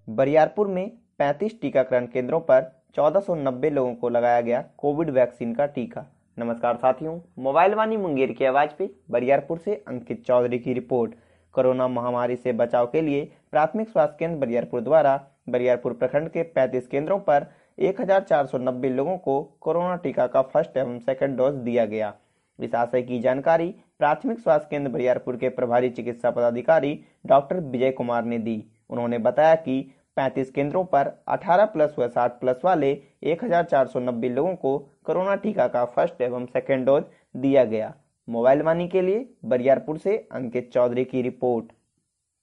बरियारपुर में 35 टीकाकरण केंद्रों पर 1490 लोगों को लगाया गया कोविड वैक्सीन का टीका। नमस्कार साथियों, मोबाइल वाणी मुंगेर की आवाज पे बरियारपुर से अंकित चौधरी की रिपोर्ट। कोरोना महामारी से बचाव के लिए प्राथमिक स्वास्थ्य केंद्र बरियारपुर द्वारा बरियारपुर प्रखंड के 35 केंद्रों पर 1490 लोगों को कोरोना टीका का फर्स्ट एवं सेकंड डोज दिया गया। इस आशय की जानकारी प्राथमिक स्वास्थ्य केंद्र बरियारपुर के प्रभारी चिकित्सा पदाधिकारी डॉक्टर विजय कुमार ने दी। उन्होंने बताया कि 35 केंद्रों पर 18 प्लस व 60 प्लस वाले 1490 लोगों को कोरोना टीका का फर्स्ट एवं सेकेंड डोज दिया गया। मोबाइल वाणी के लिए बरियारपुर से अंकित चौधरी की रिपोर्ट।